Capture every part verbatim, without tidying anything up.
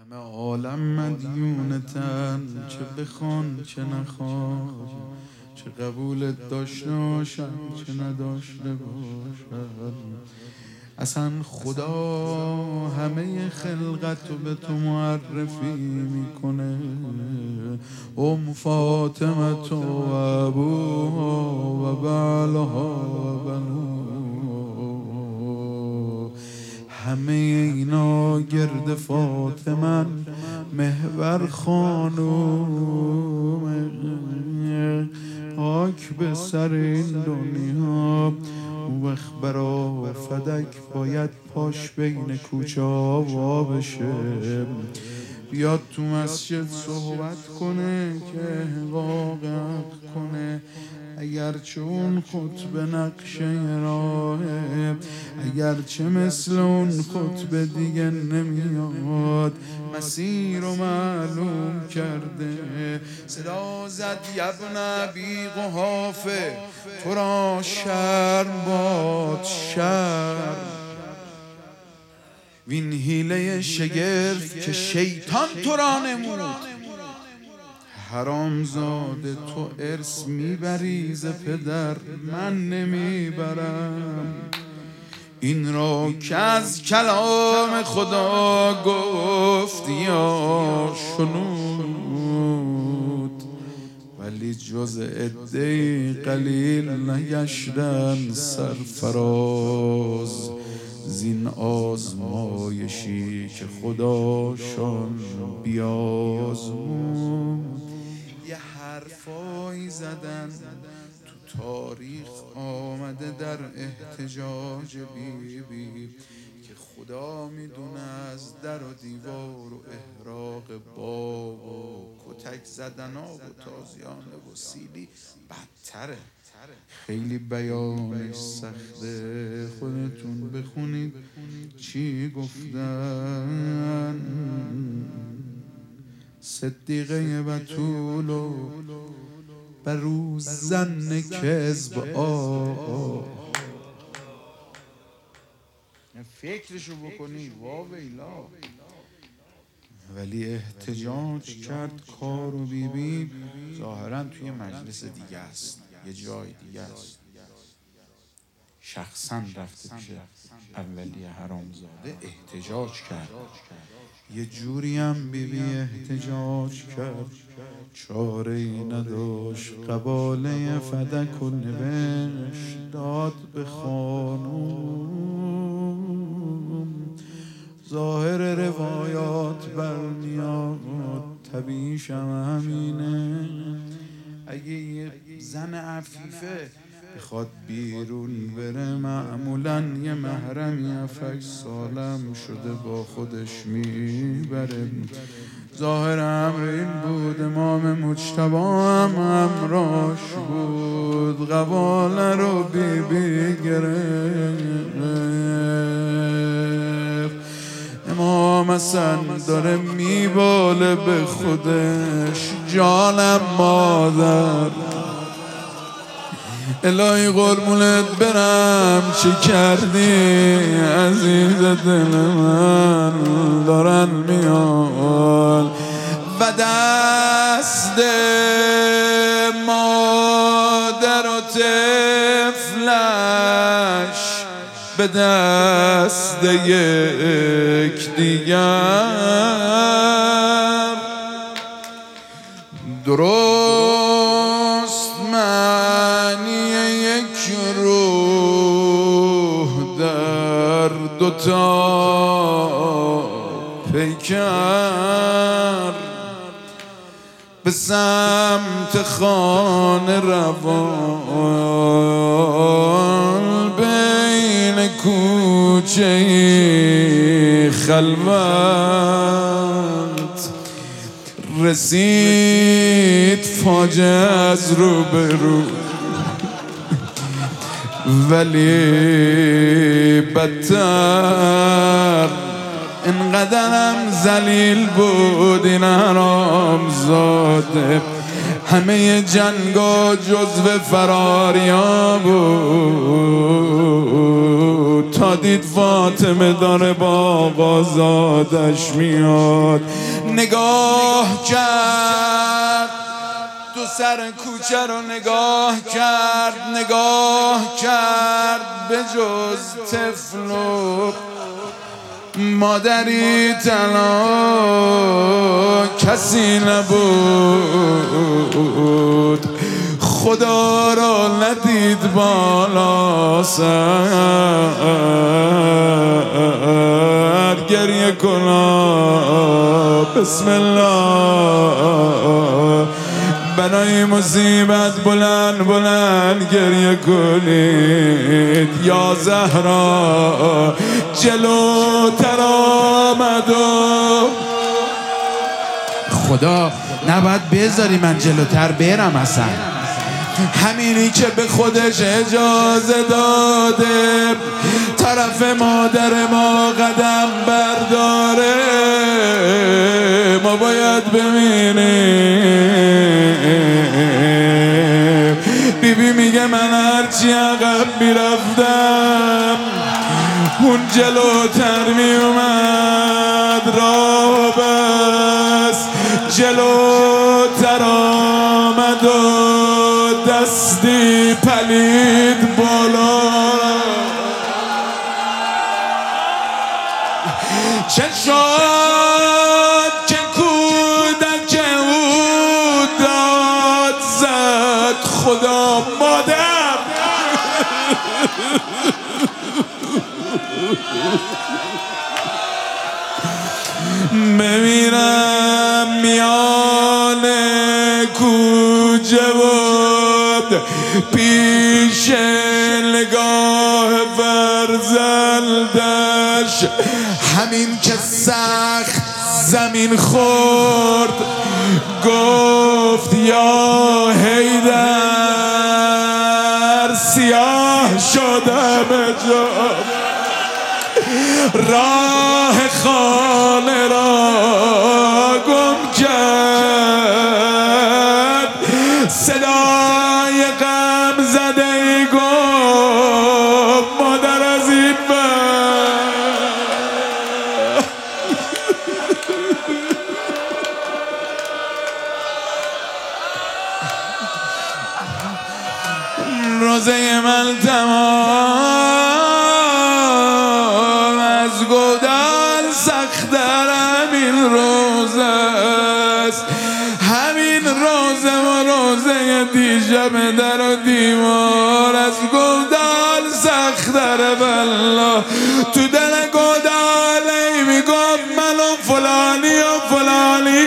همه عالم مدیونتن، چه بخوان چه نخوان، چه قبولت داشته باشن چه نداشته باشن. اصلا خدا همه خلقت رو به تو معرفی میکنه. ام فاطمه و ابوها و بعلها و بنوها، همه اینا گرد فاطمه محور خانوم. خاک به سر این دنیا، وقت برا فدک باید پاش بین کوچه ها وا بشه، بیاد تو مسجد صحبت کنه که واقع کنه. اگرچه اون خطبه نقشه راهه، اگرچه مثل اون خطبه دیگه نمیاد، مسیر رو معلوم کرده. صدا زد یبن ابی قحافه، تو را شرم باد شرم، وین حیله شگرف که شیطان تو را نمود. حرام زاده تو ارث میبری ز پدر، من نمیبرم. این را که از کلام خدا گفت یا شنود، ولی جز عده‌ای قلیل نگشتن سرفراز زین آزمایشی که خداشان بیازمود. یه حرفایی زدن تو تاریخ آمده در احتجاج بی بی که خدا میدونه از در و دیوار و احراق باب و کتک زدن ها و تازیانه و سیلی بدتره. خیلی بیانش سخته، خودتون بخونید چی گفتن. صدیقه بتول و بر روز زن کذب آه. فکرشو بکنی وا ویلا. ولی احتجاج کرد کار و بی بی ظاهرا توی مجلس دیگه است، یه جای دیگه است. شخصا رفته پیش اولی حرامزاده احتجاج کرد. یه جوری هم بی بی احتجاج کرد، چاره ای نداشت. قباله فدک و نوشت داد به خانوم. ظاهر روایات برمیاد، طبیعیش هم همینه. اگه یه زن عفیفه بخواد بیرون بره، معمولاً یه محرمی هفت سالم شده با خودش میبره. ظاهر امر این بود، امام مجتبی هم همراش بود. قباله رو بی بی گرفت. امام حسن داره میباله به خودش، جانم مادر الهی قربونت برم، چه کردی عزیز دل من. دارن میان و دست مادر و طفلش به دست یک دیگر. درست معنی یک روح در دوتا پیکر، به سمت خانه روان بین کوچه خلوت. رسید فاجعه از رو به رو، ولی بدتر اینقدرم ذلیل بود این حرامزاده. همه جنگا جزو فراریا بود تا دید فاطمه داره با آقازادش میاد. نگاه کرد تو سر کوچه رو نگاه کرد، نگاه کرد به جز طفل و مادری تنها کسی نبود. خدا را ندید بالا سر، گریه کنا بسم الله، بنای مصیبت بلند بلند گریه کنید. یا زهرا جلوتر آمد و خدا نباید بذاری من جلوتر برم اصلا. همینی که به خودش اجازه داده طرف مادر ما قدم برداره، ما باید ببینیم. بیبی میگه من هرچی عقب میرفتم اون جلوتر میومد، راه بس جلوتر آمد و دستی پلید بالا. چه شد که کودک او داد زد خدا مادر. بمیرم میان کوچه بود پیش نگاه فرزندش، همین که سخت زمین خورد گفت یا حیدر سیاه شدم جا، راه خانه را گم کرد. صدای غم زده گفت مادر از این روزه من تمام از گودال سخت‌تر همین روزه است. همین روزه و روزه دیشب در و دیوار از گودال سخت‌تر. بالله تو دل گودالی میگفت منو فلانی و فلانی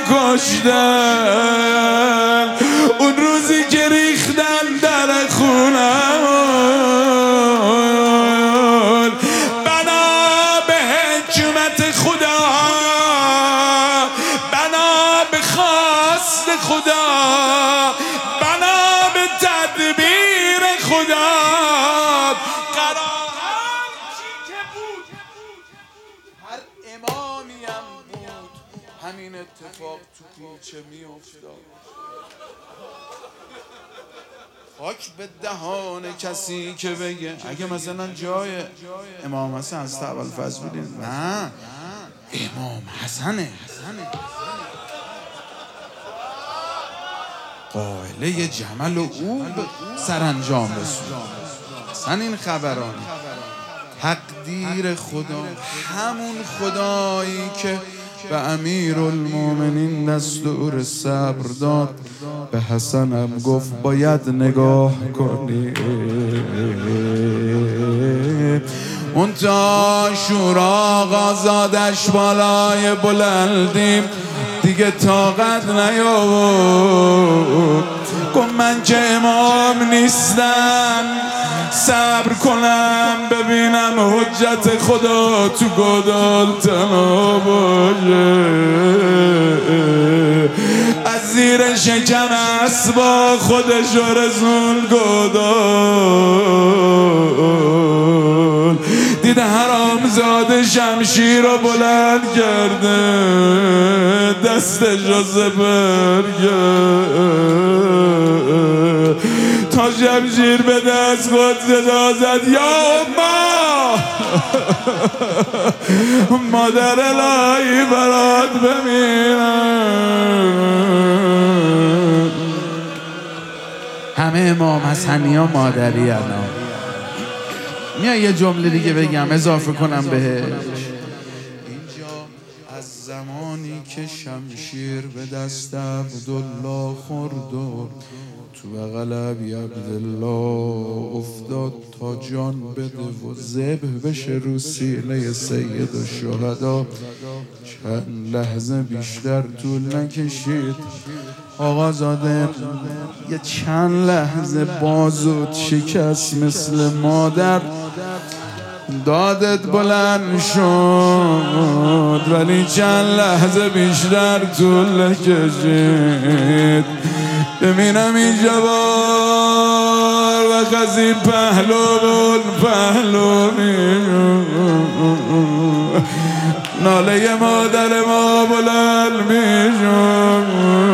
کشتن. اون روزی که ریختن در خونم بنا به حکمت خدا، بنا به خواست خدا، بنا به تدبیر خدا، قرار چی که بود هر امامی هم بود همین اتفاق تو کوچه می افتاد. خاک به دهان کسی که بگه اگه مثلا جای امام حسن از ابوالفضل بودین، نه امام حسنه قائله جمل و او سرانجام رسول. اصلا این خبران تقدیر خدا، همون خدایی که به امیرالمومنین دستور صبر داد به حسنم گفت باید نگاه کنی. اون تا شورا آقازادش بالای بلندی دیگه طاقت نیاورد، گفت من که امام نیستم صبر کنم ببینم حجت خدا تو گودال تنها باشه. از زیر شکم اسبا خودش رسول گودال، دیده حرام زاده شمشیر رو بلند کرده دستشو سپرگه تا شمشیر به دست خود صدا زد یا ما مادر الهی برات بمیرم. همه امام حسنی ها مادری الان میای یه جمله دیگه بگم اضافه کنم بهش. اینجا از زمانی که شمشیر به دست عبدالله خورد و تو بغل ابی عبدالله افتاد تا جان بده و ذبح بشه رو سینه سید الشهدا. چند لحظه بیشتر طول نکشید آقازاده یه چند لحظه بازوت شکست مثل مادر، دادت بلند شد ولی چند لحظه بیشتر طول نکشید. ببینم این جوار و خزین پهلو بود پهلو ناله مادر ما بلند میشد.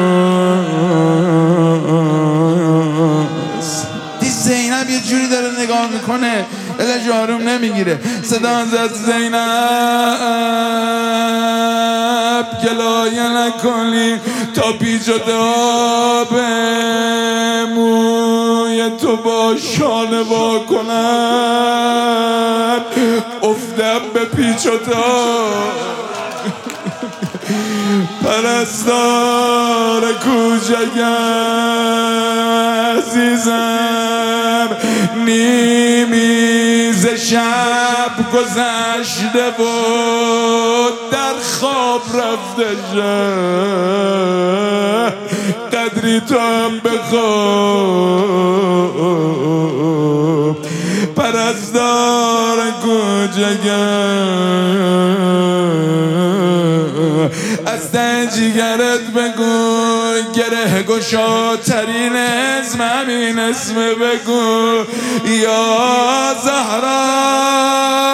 دی زینب یه جوری داره نگاه میکنه دلش آروم نمیگیره. صدا زد زینب گلایه نکنی تا پیچ و تاب موی تو با شانه با کنن افتم به پیچ و تاب. پرستار کوچک عزیزم نیمی ز شب گذشته بود در خواب رفته شد قدری تو هم بخواب. پرستار کوچک از ته جیگرت بگو گره گشاترین اسم همین اسم بگو یا زهرا